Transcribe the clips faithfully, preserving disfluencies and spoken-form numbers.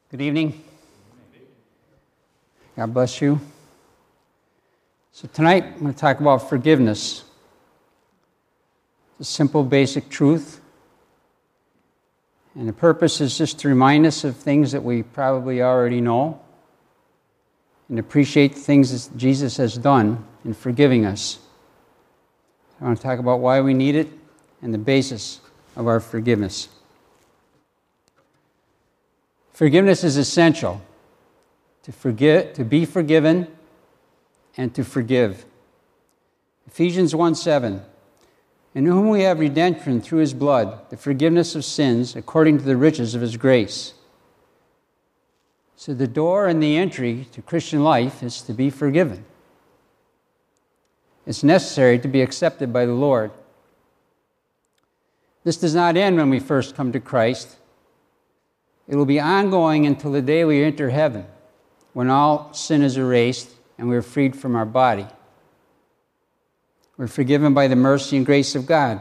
Good evening. God bless you. So tonight I'm going to talk about forgiveness. It's a simple, basic truth. And the purpose is just to remind us of things that we probably already know and appreciate the things that Jesus has done in forgiving us. I want to talk about why we need it and the basis of our forgiveness. Forgiveness is essential to forget, to be forgiven, and to forgive. Ephesians one seven, in whom we have redemption through his blood, the forgiveness of sins according to the riches of his grace. So the door and the entry to Christian life is to be forgiven. It's necessary to be accepted by the Lord. This does not end when we first come to Christ. It will be ongoing until the day we enter heaven, when all sin is erased and we are freed from our body. We're forgiven by the mercy and grace of God.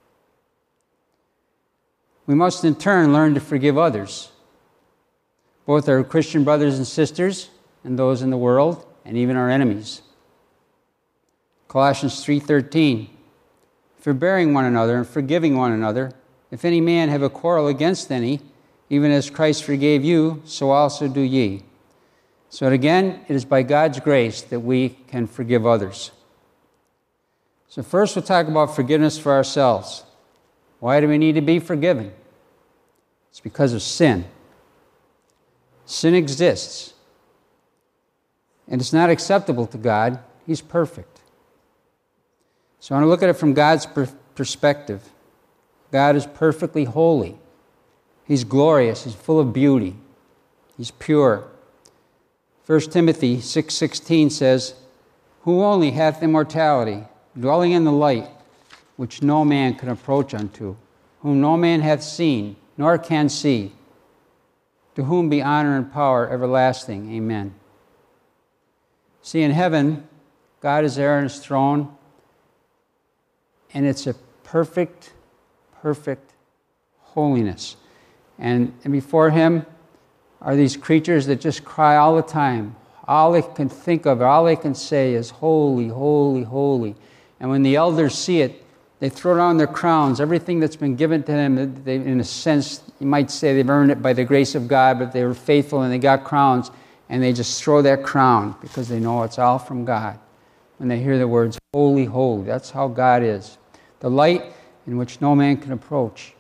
We must in turn learn to forgive others, both our Christian brothers and sisters and those in the world, and even our enemies. Colossians three thirteen, forbearing one another and forgiving one another, if any man have a quarrel against any, even as Christ forgave you, so also do ye. So again, it is by God's grace that we can forgive others. So first we'll talk about forgiveness for ourselves. Why do we need to be forgiven? It's because of sin. Sin exists, and it's not acceptable to God. He's perfect. So I want to look at it from God's per- perspective. God is perfectly holy. He's glorious. He's full of beauty. He's pure. First Timothy six sixteen says, who only hath immortality, dwelling in the light, which no man can approach unto, whom no man hath seen, nor can see, to whom be honor and power everlasting. Amen. See, in heaven, God is there on his throne, and it's a perfect, perfect holiness. And, and before him are these creatures that just cry all the time. All they can think of, all they can say is, holy, holy, holy. And when the elders see it, they throw down their crowns. Everything that's been given to them, they, in a sense, you might say they've earned it by the grace of God, but they were faithful and they got crowns, and they just throw that crown because they know it's all from God. When they hear the words, holy, holy, that's how God is. The light in which no man can approach.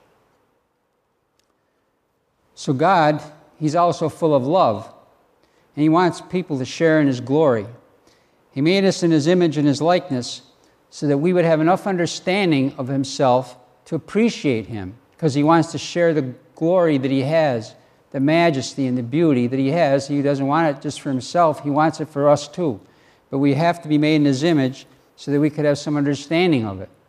So God, he's also full of love, and he wants people to share in his glory. He made us in his image and his likeness so that we would have enough understanding of himself to appreciate him, because he wants to share the glory that he has, the majesty and the beauty that he has. He doesn't want it just for himself. He wants it for us too. But we have to be made in his image so that we could have some understanding of it.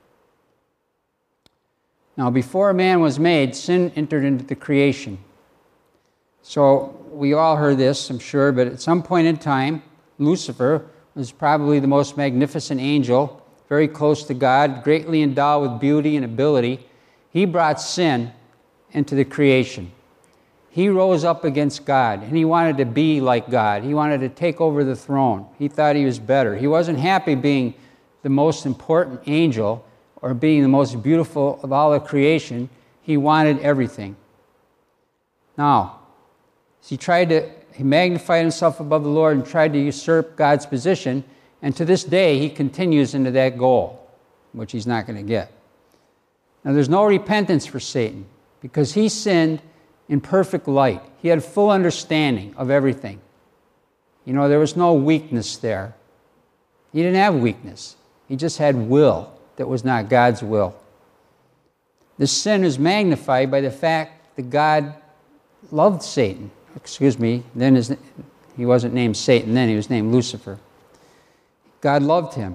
Now, before man was made, sin entered into the creation. So we all heard this, I'm sure, but at some point in time, Lucifer was probably the most magnificent angel, very close to God, greatly endowed with beauty and ability. He brought sin into the creation. He rose up against God, and he wanted to be like God. He wanted to take over the throne. He thought he was better. He wasn't happy being the most important angel or being the most beautiful of all of creation. He wanted everything. Now, he tried to, he magnified himself above the Lord and tried to usurp God's position, and to this day he continues into that goal, which he's not going to get. Now there's no repentance for Satan, because he sinned in perfect light. He had full understanding of everything. You know, there was no weakness there. He didn't have weakness. He just had will that was not God's will. This sin is magnified by the fact that God loved Satan. Excuse me, then his, he wasn't named Satan then, he was named Lucifer. God loved him.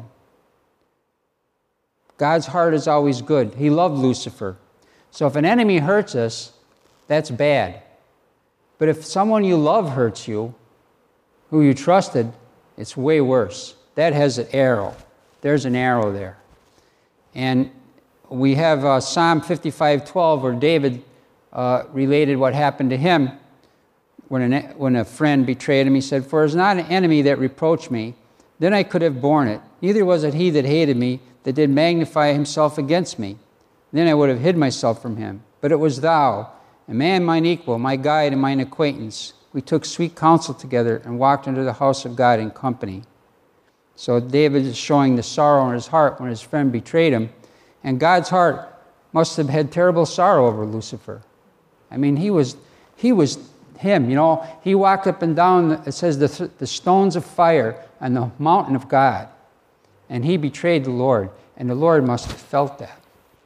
God's heart is always good. He loved Lucifer. So if an enemy hurts us, that's bad. But if someone you love hurts you, who you trusted, it's way worse. That has an arrow. There's an arrow there. And we have uh, Psalm fifty-five twelve where David uh, related what happened to him when, an, when a friend betrayed him, he said, "For it is not an enemy that reproached me, then I could have borne it. Neither was it he that hated me, that did magnify himself against me. Then I would have hid myself from him. But it was thou, a man mine equal, my guide and mine acquaintance. We took sweet counsel together and walked into the house of God in company." So David is showing the sorrow in his heart when his friend betrayed him. And God's heart must have had terrible sorrow over Lucifer. I mean, he was he was him, you know. He walked up and down, it says, the, the stones of fire on the mountain of God. And he betrayed the Lord. And the Lord must have felt that.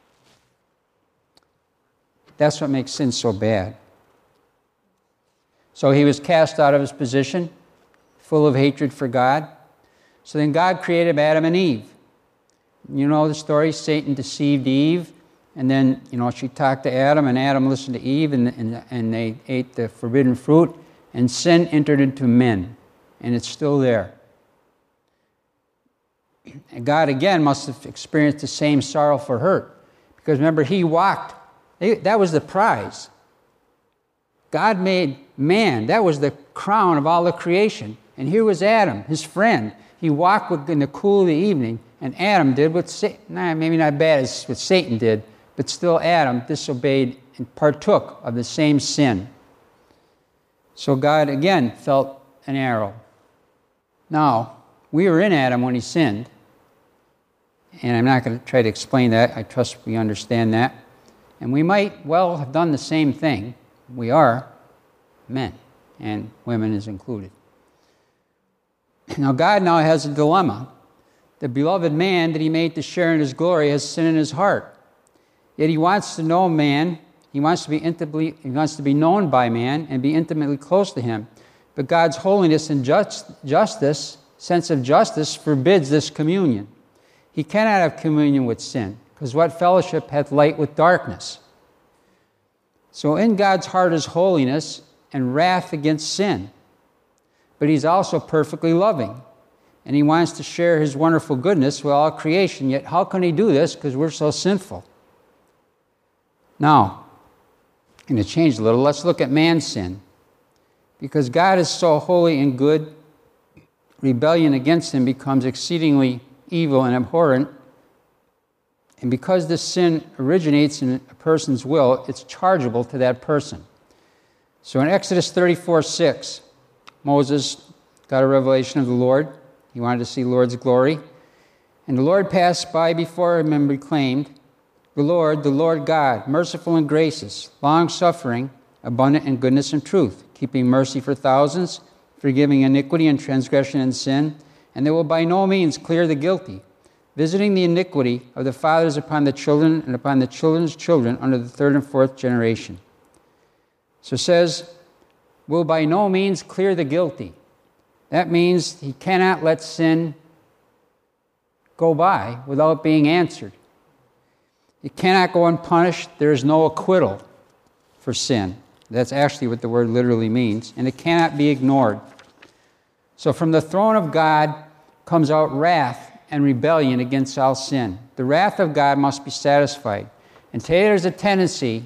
That's what makes sin so bad. So he was cast out of his position, full of hatred for God. So then God created Adam and Eve. You know the story, Satan deceived Eve, and then, you know, she talked to Adam, and Adam listened to Eve, and, and, and they ate the forbidden fruit, and sin entered into men, and it's still there. And God, again, must have experienced the same sorrowful hurt, because remember, he walked. That was the prize. God made man. That was the crown of all the creation. And here was Adam, his friend. He walked in the cool of the evening, and Adam did what Satan, nah, maybe not bad as what Satan did, but still Adam disobeyed and partook of the same sin. So God, again, felt an arrow. Now, we were in Adam when he sinned, and I'm not going to try to explain that. I trust we understand that. And we might well have done the same thing. We are men, and women is included. Now, God now has a dilemma. The beloved man that he made to share in his glory has sin in his heart. Yet he wants to know man. He wants to be intimately, he wants to be known by man and be intimately close to him. But God's holiness and just, justice, sense of justice, forbids this communion. He cannot have communion with sin, because what fellowship hath light with darkness? So in God's heart is holiness and wrath against sin. But he's also perfectly loving. And he wants to share his wonderful goodness with all creation. Yet how can he do this? Because we're so sinful. Now, I'm going to change a little. Let's look at man's sin. Because God is so holy and good, rebellion against him becomes exceedingly evil and abhorrent. And because this sin originates in a person's will, it's chargeable to that person. So in Exodus thirty-four six, Moses got a revelation of the Lord. He wanted to see the Lord's glory. And the Lord passed by before him and proclaimed, "The Lord, the Lord God, merciful and gracious, long-suffering, abundant in goodness and truth, keeping mercy for thousands, forgiving iniquity and transgression and sin, and they will by no means clear the guilty, visiting the iniquity of the fathers upon the children and upon the children's children under the third and fourth generation." So it says, will by no means clear the guilty. That means he cannot let sin go by without being answered. It cannot go unpunished. There is no acquittal for sin. That's actually what the word literally means. And it cannot be ignored. So from the throne of God comes out wrath and rebellion against all sin. The wrath of God must be satisfied. And today there's a tendency,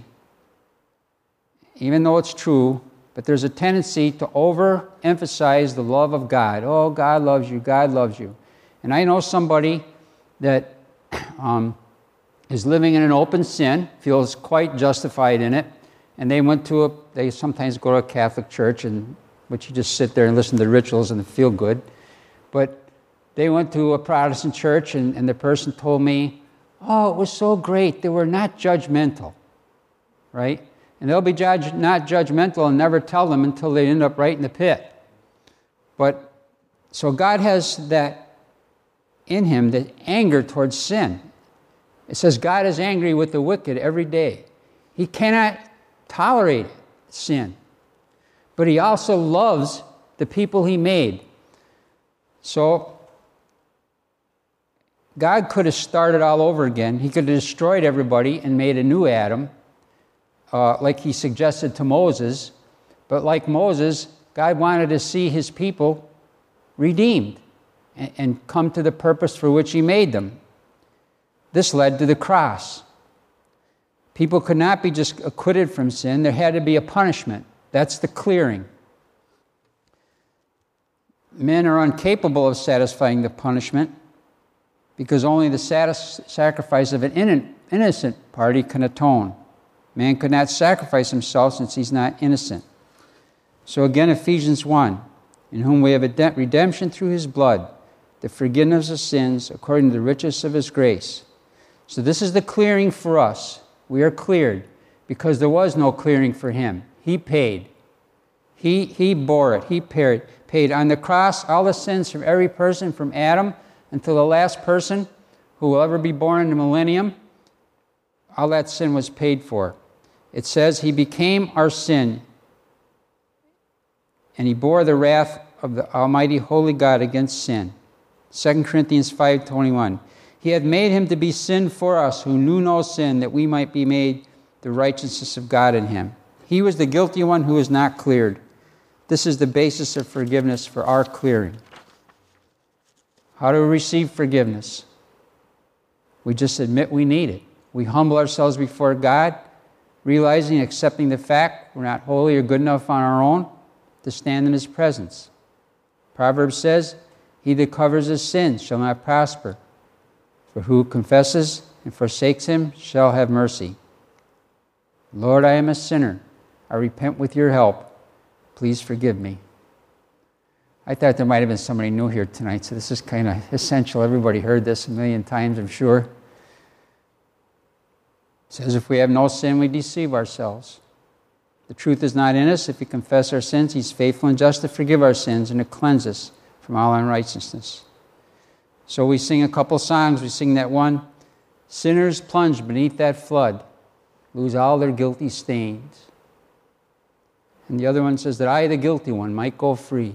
even though it's true, but there's a tendency to overemphasize the love of God. Oh, God loves you, God loves you. And I know somebody that um, is living in an open sin, feels quite justified in it, and they went to a, they sometimes go to a Catholic church, and but you just sit there and listen to the rituals and feel good. But they went to a Protestant church, and, and the person told me, oh, it was so great, they were not judgmental, right? And they'll be judge, not judgmental and never tell them until they end up right in the pit. But, so God has that in him, that anger towards sin. It says God is angry with the wicked every day. He cannot tolerate sin. But he also loves the people he made. So, God could have started all over again. He could have destroyed everybody and made a new Adam, Uh, like he suggested to Moses. But like Moses, God wanted to see his people redeemed and, and come to the purpose for which he made them. This led to the cross. People could not be just acquitted from sin. There had to be a punishment. That's the clearing. men are incapable of satisfying the punishment because only the satis- sacrifice of an in- innocent party can atone. Man could not sacrifice himself since he's not innocent. So again, Ephesians one, in whom we have redemption through his blood, the forgiveness of sins according to the riches of his grace. So this is the clearing for us. We are cleared because there was no clearing for him. He paid. He, he bore it. He paid, paid. On the cross, all the sins from every person from Adam until the last person who will ever be born in the millennium, all that sin was paid for. It says he became our sin and he bore the wrath of the Almighty Holy God against sin. Second Corinthians five twenty-one. He had made him to be sin for us who knew no sin, that we might be made the righteousness of God in him. He was the guilty one who was not cleared. This is the basis of forgiveness for our clearing. How do we receive forgiveness? We just admit we need it. We humble ourselves before God, realizing, accepting the fact we're not holy or good enough on our own to stand in his presence. Proverbs says, he that covers his sins shall not prosper. For who confesses and forsakes him shall have mercy. Lord, I am a sinner. I repent with your help. Please forgive me. I thought there might have been somebody new here tonight, so this is kind of essential. Everybody heard this a million times, I'm sure. It says, if we have no sin, we deceive ourselves. The truth is not in us. If we confess our sins, he's faithful and just to forgive our sins and to cleanse us from all unrighteousness. So we sing a couple songs. We sing that one, sinners plunge beneath that flood, lose all their guilty stains. And the other one says that I, the guilty one, might go free.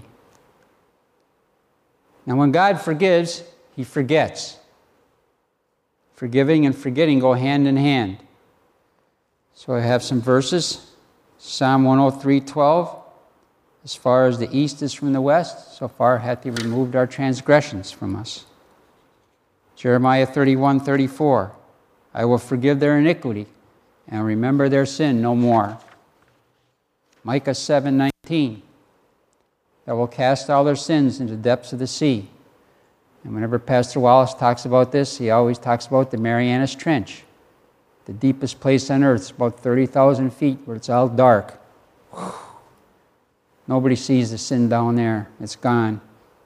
Now when God forgives, he forgets. Forgiving and forgetting go hand in hand. So I have some verses. Psalm one oh three twelve. As far as the east is from the west, so far hath he removed our transgressions from us. Jeremiah thirty-one thirty-four. I will forgive their iniquity and remember their sin no more. Micah seven nineteen. I will cast all their sins into the depths of the sea. And whenever Pastor Wallace talks about this, he always talks about the Marianas Trench. The deepest place on earth. It's about thirty thousand feet where it's all dark. Whew. Nobody sees the sin down there. It's gone.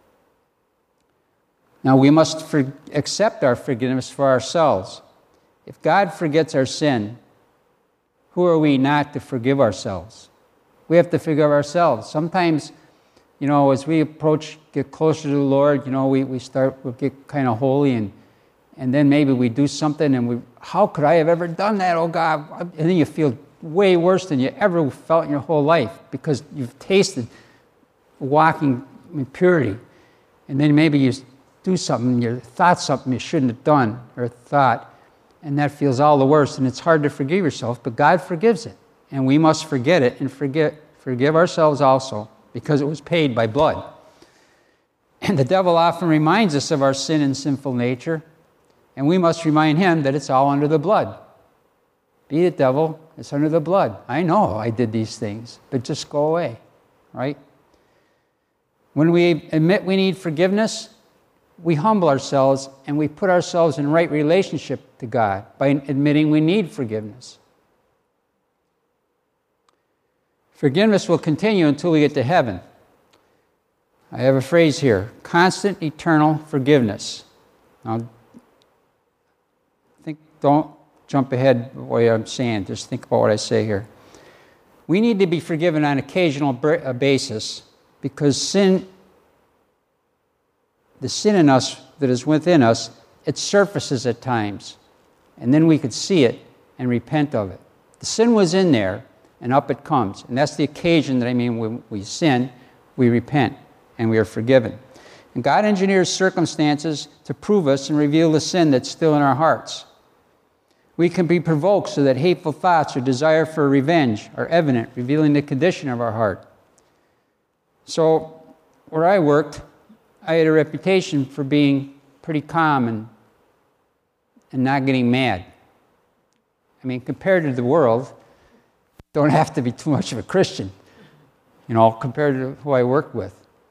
Now we must for- accept our forgiveness for ourselves. If God forgets our sin, who are we not to forgive ourselves? We have to forgive ourselves. Sometimes, you know, as we approach, get closer to the Lord, you know, we, we start, we get kind of holy, and and then maybe we do something and we, how could I have ever done that, oh God? And then you feel way worse than you ever felt in your whole life because you've tasted walking in purity. And then maybe you do something, you thought something you shouldn't have done or thought, and that feels all the worse, and it's hard to forgive yourself, but God forgives it. And we must forget it and forget, forgive ourselves also because it was paid by blood. And the devil often reminds us of our sin and sinful nature, and we must remind him that it's all under the blood. Beat it, devil. It's under the blood. I know I did these things, but just go away, right? When we admit we need forgiveness, we humble ourselves and we put ourselves in right relationship to God by admitting we need forgiveness. Forgiveness will continue until we get to heaven. I have a phrase here, constant eternal forgiveness. Now, think, don't jump ahead the way I'm saying. Just think about what I say here. We need to be forgiven on an occasional basis because sin, the sin in us that is within us, it surfaces at times. And then we could see it and repent of it. The sin was in there, and up it comes. And that's the occasion that I mean when we sin, we repent, and we are forgiven. And God engineers circumstances to prove us and reveal the sin that's still in our hearts. We can be provoked so that hateful thoughts or desire for revenge are evident, revealing the condition of our heart. So, where I worked, I had a reputation for being pretty calm and, and not getting mad. I mean, compared to the world, don't have to be too much of a Christian, you know, compared to who I worked with.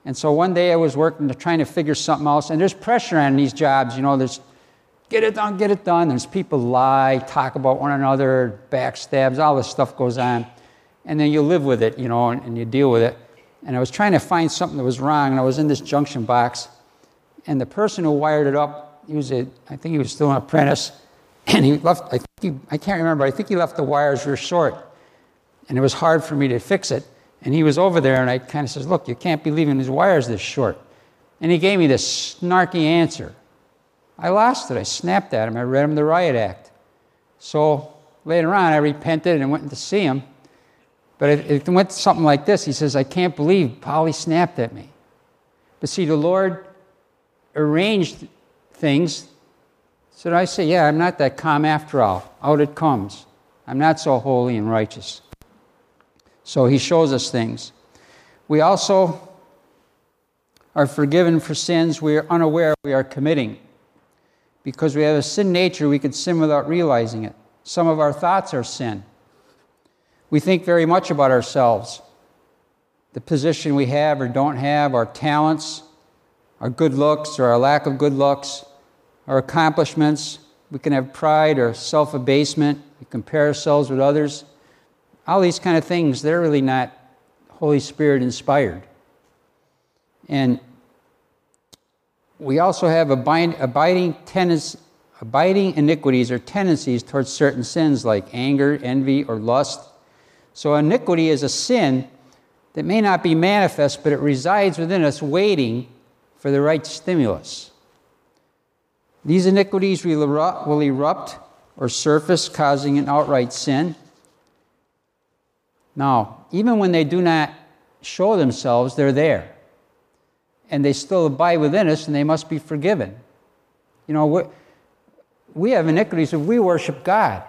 And so one day I was working, to, trying to figure something else, and there's pressure on these jobs. You know, there's get it done, get it done. There's people lie, talk about one another, backstabs, all this stuff goes on. And then you live with it, you know, and, and you deal with it. And I was trying to find something that was wrong, and I was in this junction box, and the person who wired it up, he was a, I think he was still an apprentice, and he left, I think he, I can't remember, I think he left the wires real short, and it was hard for me to fix it. And he was over there, and I kind of says, look, you can't be leaving these wires this short. And he gave me this snarky answer. I lost it. I snapped at him. I read him the riot act. So later on, I repented and went to see him. But it, it went to something like this. He says, I can't believe Polly snapped at me. But see, the Lord arranged things. So I say, yeah, I'm not that calm after all. Out it comes. I'm not so holy and righteous. So he shows us things. We also are forgiven for sins we are unaware we are committing. Because we have a sin nature, we can sin without realizing it. Some of our thoughts are sin. We think very much about ourselves, the position we have or don't have, our talents, our good looks or our lack of good looks, our accomplishments. We can have pride or self-abasement. We compare ourselves with others. All these kind of things, they're really not Holy Spirit inspired. And we also have abiding, abiding, tendencies, abiding iniquities or tendencies towards certain sins like anger, envy, or lust. So iniquity is a sin that may not be manifest, but it resides within us waiting for the right stimulus. These iniquities will erupt, will erupt or surface, causing an outright sin. Now, even when they do not show themselves, they're there. And they still abide within us, and they must be forgiven. You know, we we have iniquities if we worship God.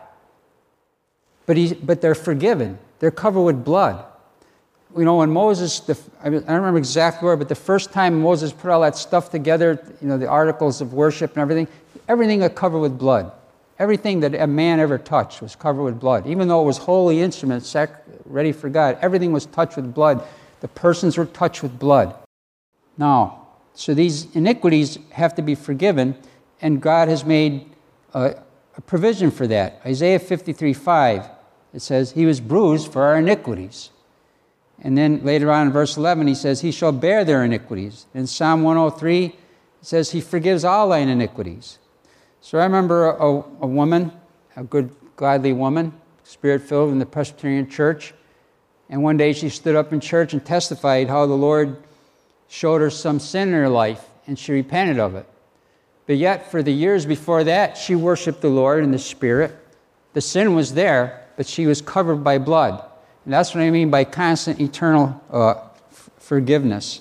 But he, but they're forgiven. They're covered with blood. You know, when Moses, the, I don't remember exactly where, but the first time Moses put all that stuff together, you know, the articles of worship and everything, everything got covered with blood. Everything that a man ever touched was covered with blood. Even though it was holy instruments, sac- ready for God, everything was touched with blood. The persons were touched with blood. Now, so these iniquities have to be forgiven, and God has made a, a provision for that. Isaiah fifty-three five, it says, He was bruised for our iniquities. And then later on in verse eleven, he says, He shall bear their iniquities. In Psalm one oh three, it says, He forgives all thine iniquities. So I remember a, a woman, a good, godly woman, Spirit-filled in the Presbyterian church, and one day she stood up in church and testified how the Lord showed her some sin in her life, and she repented of it. But yet, for the years before that, she worshiped the Lord in the Spirit. The sin was there, but she was covered by blood. And that's what I mean by constant, eternal uh, f- forgiveness.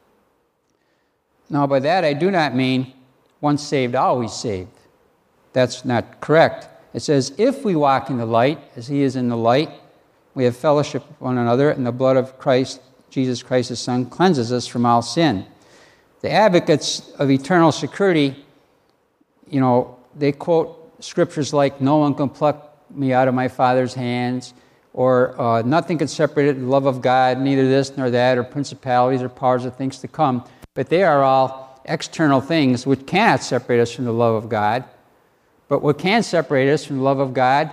Now, by that, I do not mean once saved, always saved. That's not correct. It says, if we walk in the light, as He is in the light, we have fellowship with one another, and the blood of Christ, Jesus Christ, His Son, cleanses us from all sin. The advocates of eternal security, you know, they quote scriptures like, no one can pluck me out of my Father's hands, or uh, nothing can separate the love of God, neither this nor that, or principalities or powers or things to come. But they are all external things which cannot separate us from the love of God. But what can separate us from the love of God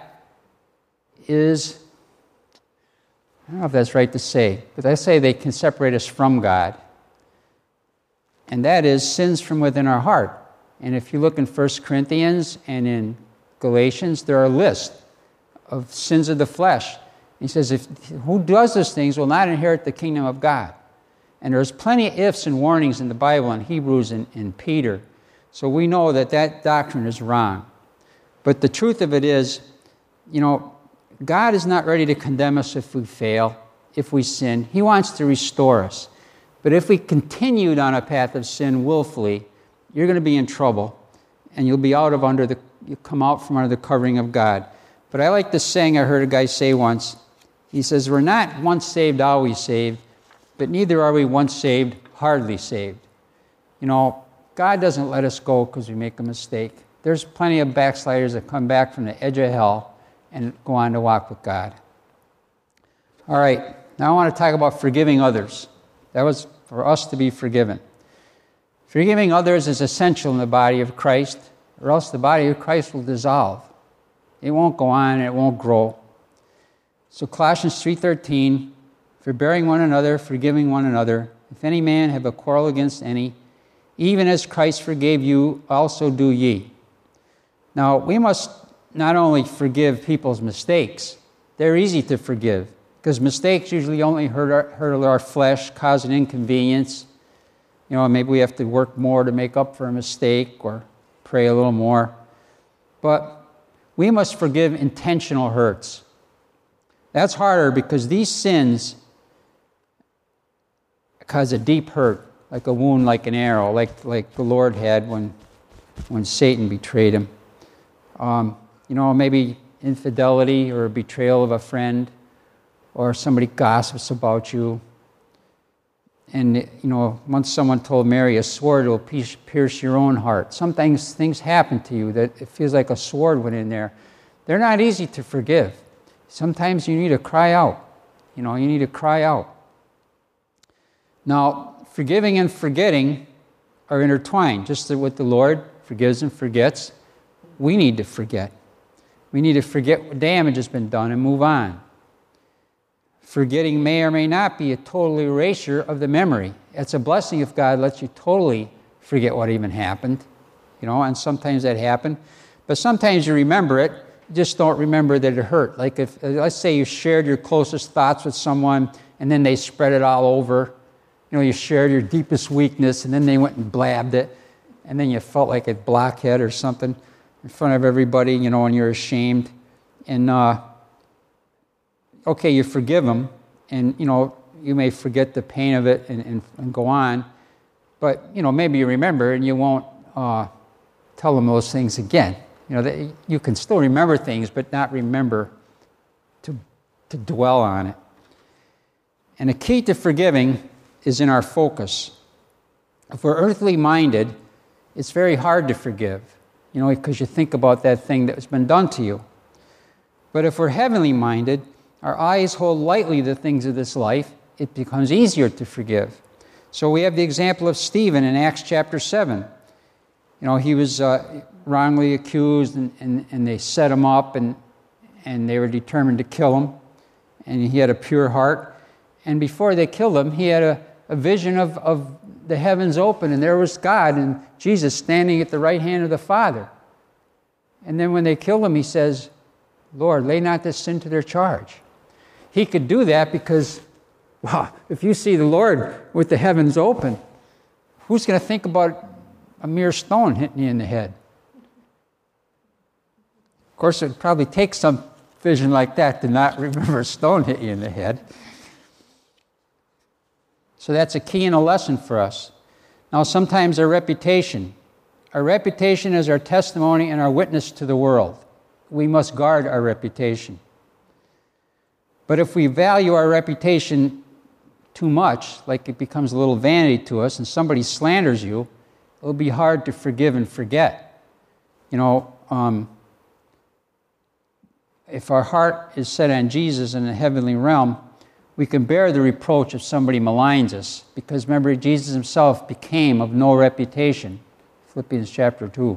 is, I don't know if that's right to say, but I say they can separate us from God. And that is sins from within our heart. And if you look in First Corinthians and in Galatians, there are lists of sins of the flesh. He says, if who does those things will not inherit the kingdom of God. And there's plenty of ifs and warnings in the Bible, in Hebrews and in Peter. So we know that that doctrine is wrong. But the truth of it is, you know, God is not ready to condemn us if we fail, if we sin. He wants to restore us. But if we continued on a path of sin willfully, you're going to be in trouble, and you'll be out of under the, you come out from under the covering of God. But I like this saying I heard a guy say once. He says, we're not once saved, always saved, but neither are we once saved, hardly saved. You know, God doesn't let us go because we make a mistake. There's plenty of backsliders that come back from the edge of hell and go on to walk with God. All right, now I want to talk about forgiving others. That was for us to be forgiven. Forgiving others is essential in the body of Christ, or else the body of Christ will dissolve. It won't go on, and it won't grow. So Colossians three thirteen, forbearing one another, forgiving one another. If any man have a quarrel against any, even as Christ forgave you, also do ye. Now, we must not only forgive people's mistakes. They're easy to forgive, because mistakes usually only hurt our, hurt our flesh, cause an inconvenience. You know, maybe we have to work more to make up for a mistake or pray a little more. But we must forgive intentional hurts. That's harder because these sins cause a deep hurt, like a wound, like an arrow, like like the Lord had when when Satan betrayed him. Um, you know, maybe infidelity or a betrayal of a friend, or somebody gossips about you. And, you know, once someone told Mary, a sword will pierce your own heart. Sometimes things happen to you that it feels like a sword went in there. They're not easy to forgive. Sometimes you need to cry out. You know, you need to cry out. Now, forgiving and forgetting are intertwined. Just as what the Lord forgives and forgets, we need to forget. We need to forget what damage has been done and move on. Forgetting may or may not be a total erasure of the memory. It's a blessing if God lets you totally forget what even happened. You know, and sometimes that happened. But sometimes you remember it, you just don't remember that it hurt. Like if, let's say you shared your closest thoughts with someone and then they spread it all over. You know, you shared your deepest weakness and then they went and blabbed it. And then you felt like a blockhead or something in front of everybody, you know, and you're ashamed. And, uh, okay, you forgive them, and, you know, you may forget the pain of it and, and, and go on, but, you know, maybe you remember and you won't uh, tell them those things again. You know, they, you can still remember things, but not remember to, to dwell on it. And the key to forgiving is in our focus. If we're earthly minded, it's very hard to forgive, you know, because you think about that thing that's been done to you. But if we're heavenly minded, our eyes hold lightly the things of this life, it becomes easier to forgive. So we have the example of Stephen in Acts chapter seven. You know, he was uh, wrongly accused, and, and, and they set him up, and, and they were determined to kill him. And he had a pure heart. And before they killed him, he had a, a vision of, of the heavens open, and there was God and Jesus standing at the right hand of the Father. And then when they killed him, he says, Lord, lay not this sin to their charge. He could do that because, wow, if you see the Lord with the heavens open, who's going to think about a mere stone hitting you in the head? Of course, it would probably take some vision like that to not remember a stone hit you in the head. So that's a key and a lesson for us. Now, sometimes our reputation. Our reputation is our testimony and our witness to the world. We must guard our reputation. But if we value our reputation too much, like it becomes a little vanity to us, and somebody slanders you, it'll be hard to forgive and forget. You know, um, if our heart is set on Jesus in the heavenly realm, we can bear the reproach if somebody maligns us, because remember, Jesus himself became of no reputation. Philippians chapter two.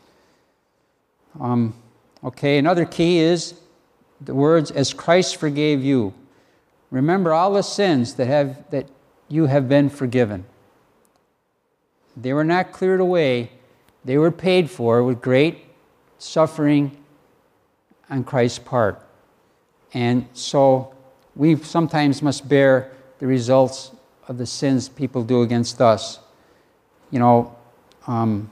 Um, okay, another key is the words, as Christ forgave you. Remember all the sins that have that you have been forgiven. They were not cleared away. They were paid for with great suffering on Christ's part. And so we sometimes must bear the results of the sins people do against us. You know, um,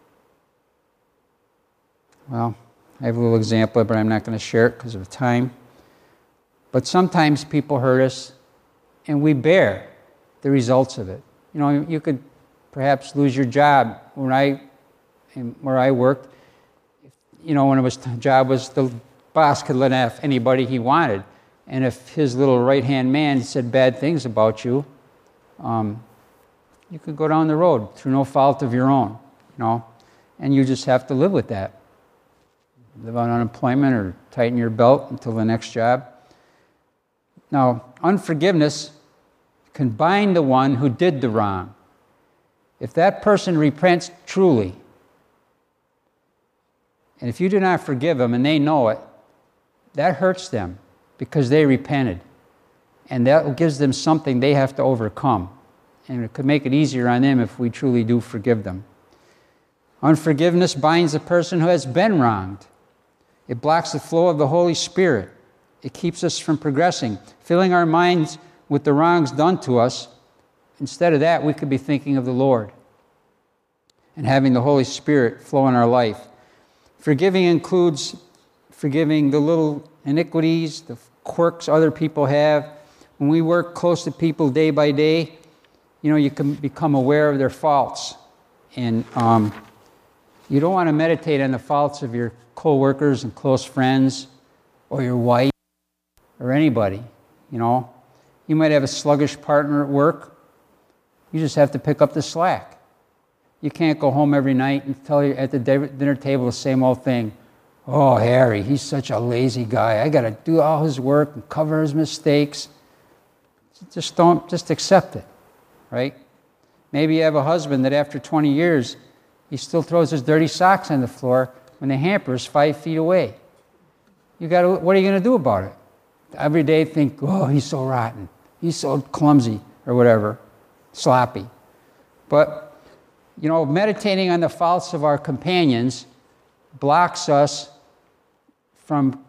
well, I have a little example, but I'm not going to share it because of time. But sometimes people hurt us, and we bear the results of it. You know, you could perhaps lose your job. When I, where I worked, you know, when it was the job was the boss could let off anybody he wanted, and if his little right-hand man said bad things about you, um, you could go down the road through no fault of your own, you know, and you just have to live with that. Live on unemployment or tighten your belt until the next job. Now, unforgiveness can bind the one who did the wrong. If that person repents truly, and if you do not forgive them and they know it, that hurts them because they repented. And that gives them something they have to overcome. And it could make it easier on them if we truly do forgive them. Unforgiveness binds the person who has been wronged. It blocks the flow of the Holy Spirit. It keeps us from progressing, filling our minds with the wrongs done to us. Instead of that, we could be thinking of the Lord and having the Holy Spirit flow in our life. Forgiving includes forgiving the little iniquities, the quirks other people have. When we work close to people day by day, you know, you can become aware of their faults. And um, you don't want to meditate on the faults of your co-workers and close friends or your wife or anybody, you know. You might have a sluggish partner at work. You just have to pick up the slack. You can't go home every night and tell you at the dinner table the same old thing. Oh, Harry, he's such a lazy guy. I got to do all his work and cover his mistakes. Just don't, just accept it, right? Maybe you have a husband that after twenty years, he still throws his dirty socks on the floor when the hamper is five feet away. You got to, what are you going to do about it? Every day think, oh, he's so rotten. He's so clumsy or whatever, sloppy. But, you know, meditating on the faults of our companions blocks us from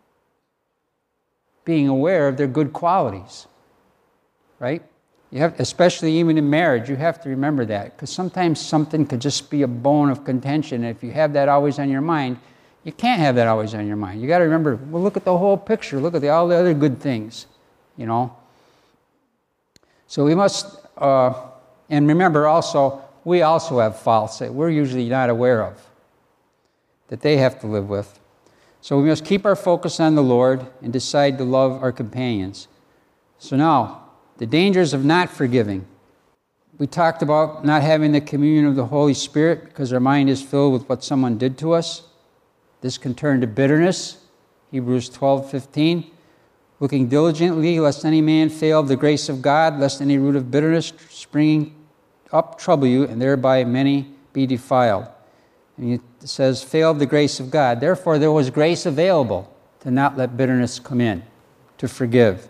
being aware of their good qualities, right? You have, especially even in marriage, you have to remember that, because sometimes something could just be a bone of contention. And if you have that always on your mind, you can't have that always on your mind. You got to remember, well, look at the whole picture. Look at the, all the other good things, you know. So we must, uh, and remember also, we also have faults that we're usually not aware of, that they have to live with. So we must keep our focus on the Lord and decide to love our companions. So now, the dangers of not forgiving. We talked about not having the communion of the Holy Spirit because our mind is filled with what someone did to us. This can turn to bitterness, Hebrews twelve fifteen. Looking diligently, lest any man fail of the grace of God, lest any root of bitterness springing up trouble you, and thereby many be defiled. And it says, fail of the grace of God. Therefore, there was grace available to not let bitterness come in, to forgive.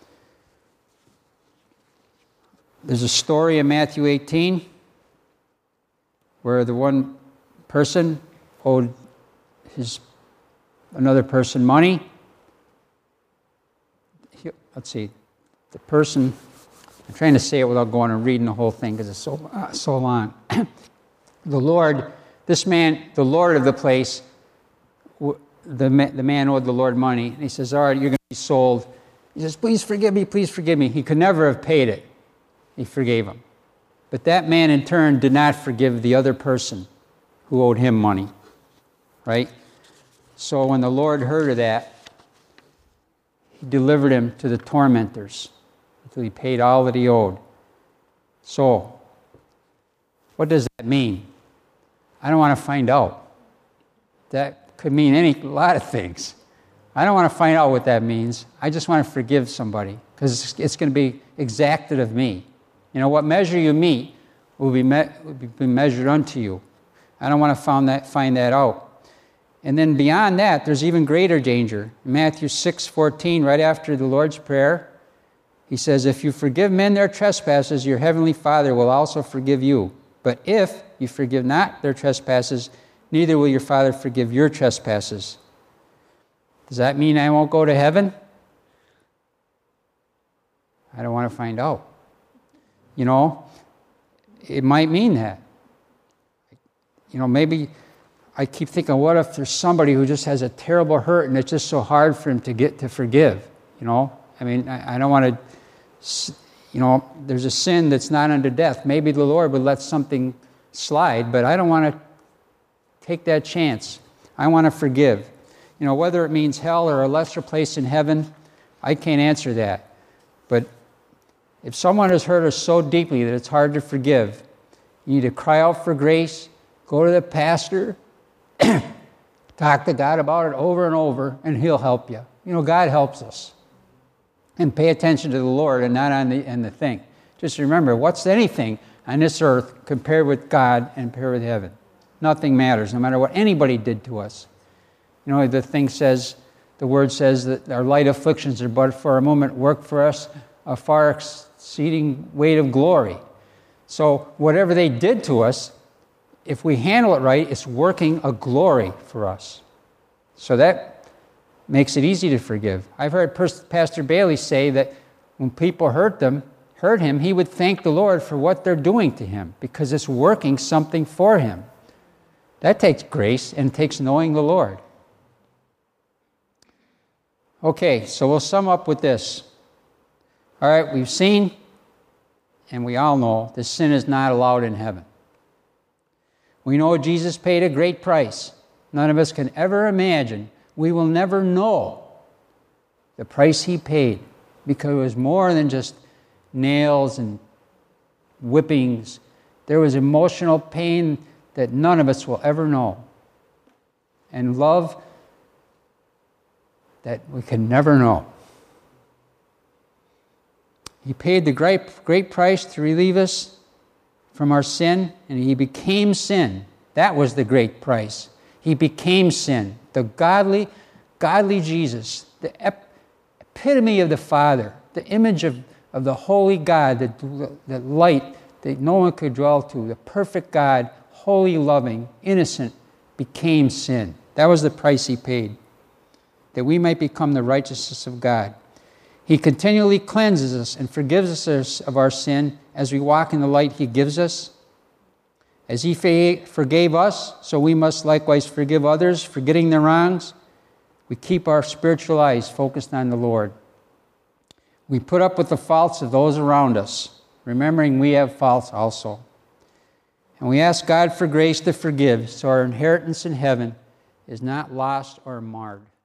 There's a story in Matthew eighteen where the one person owed his another person money. He, let's see, the person, I'm trying to say it without going and reading the whole thing because it's so uh, so long. The Lord, this man, the Lord of the place, the, the man owed the Lord money. And he says, all right, you're going to be sold. He says, please forgive me, please forgive me. He could never have paid it. He forgave him. But that man in turn did not forgive the other person who owed him money. Right? So when the Lord heard of that, he delivered him to the tormentors until he paid all that he owed. So, what does that mean? I don't want to find out. That could mean any a lot of things. I don't want to find out what that means. I just want to forgive somebody because it's, it's going to be exacted of me. You know, what measure you meet will be, me- will be measured unto you. I don't want to find that, find that out. And then beyond that, there's even greater danger. In Matthew six fourteen, right after the Lord's Prayer, he says, if you forgive men their trespasses, your heavenly Father will also forgive you. But if you forgive not their trespasses, neither will your Father forgive your trespasses. Does that mean I won't go to heaven? I don't want to find out. You know, it might mean that. You know, maybe I keep thinking, what if there's somebody who just has a terrible hurt and it's just so hard for him to get to forgive? You know, I mean, I, I don't want to, you know, there's a sin that's not unto death. Maybe the Lord would let something slide, but I don't want to take that chance. I want to forgive. You know, whether it means hell or a lesser place in heaven, I can't answer that. But if someone has hurt us so deeply that it's hard to forgive, you need to cry out for grace, go to the pastor, talk to God about it over and over, and he'll help you. You know, God helps us. And pay attention to the Lord and not on the, and the thing. Just remember, what's anything on this earth compared with God and compared with heaven? Nothing matters, no matter what anybody did to us. You know, the thing says, the word says that our light afflictions are but for a moment work for us a far exceeding weight of glory. So whatever they did to us, if we handle it right, it's working a glory for us. So that makes it easy to forgive. I've heard Pastor Bailey say that when people hurt them, hurt him, he would thank the Lord for what they're doing to him because it's working something for him. That takes grace and takes knowing the Lord. Okay, so we'll sum up with this. All right, we've seen and we all know that sin is not allowed in heaven. We know Jesus paid a great price. None of us can ever imagine. We will never know the price he paid because it was more than just nails and whippings. There was emotional pain that none of us will ever know. And love that we can never know. He paid the great, great price to relieve us from our sin, and he became sin. That was the great price. He became sin. The godly, godly Jesus, the ep- epitome of the Father, the image of, of the holy God, the, the light that no one could dwell to, the perfect God, holy, loving, innocent, became sin. That was the price he paid, that we might become the righteousness of God. He continually cleanses us and forgives us of our sin as we walk in the light he gives us. As he forgave us, so we must likewise forgive others, forgetting their wrongs. We keep our spiritual eyes focused on the Lord. We put up with the faults of those around us, remembering we have faults also. And we ask God for grace to forgive, so our inheritance in heaven is not lost or marred.